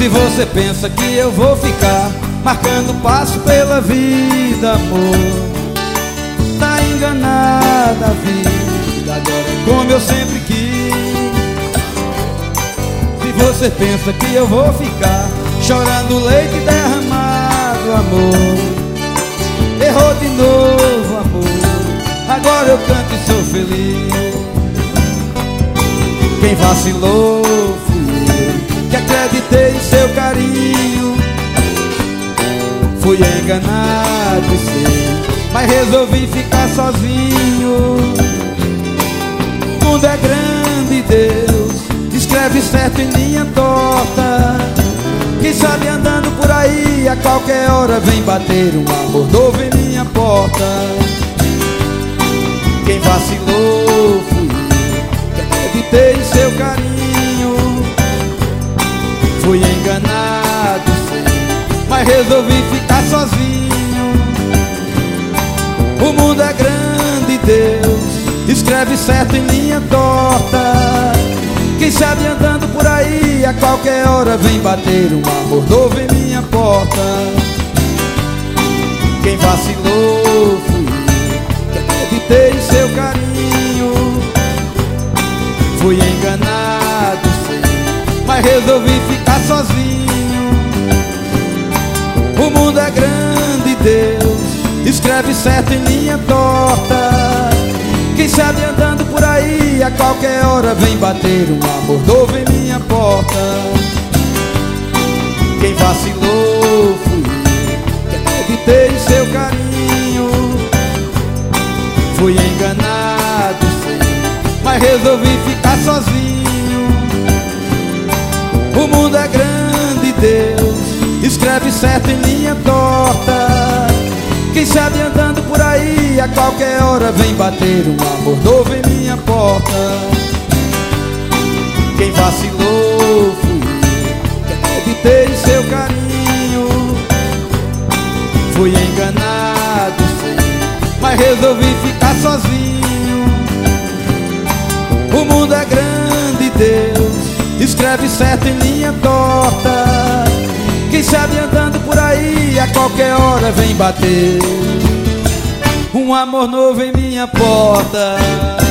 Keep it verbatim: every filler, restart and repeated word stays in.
Se você pensa que eu vou ficar marcando passo pela vida, amor, tá enganada a vida, agora é como eu sempre quis. Se você pensa que eu vou ficar chorando leite derramado, amor, errou de novo, amor, agora eu canto e sou feliz. Quem vacilou fui eu, que acreditei em seu carinho. Fui enganado e sei, mas resolvi ficar sozinho. O mundo é grande, Deus escreve certo em linha torta. Quem sabe andando por aí a qualquer hora vem bater um amor novo em minha porta. Quem vacilou fui eu, que acreditei em seu carinho. Fui enganado, sei, mas resolvi ficar sozinho. O mundo é grande, Deus escreve certo em linha torta. Quem sabe andando por aí a qualquer hora vem bater um amor novo em minha porta. Quem vacilou fui eu, que acreditei em seu carinho. Fui enganado, sei, mas resolvi ficar sozinho. O mundo é grande, Deus escreve certo em linha torta. Quem sabe andando por aí a qualquer hora vem bater um amor novo em minha porta. Quem vacilou fui eu, que acreditei em seu carinho. Fui enganado, sei, mas resolvi ficar sozinho. O mundo é grande, Deus escreve certo em linha torta. Quem sabe andando por aí a qualquer hora vem bater um amor novo em minha porta. Quem vacilou fui eu, que acreditei em seu carinho. Fui enganado, sei, mas resolvi ficar sozinho. O mundo é grande, Deus escreve certo em linha torta. Quem sabe andando por aí a qualquer hora vem bater um amor novo em minha porta.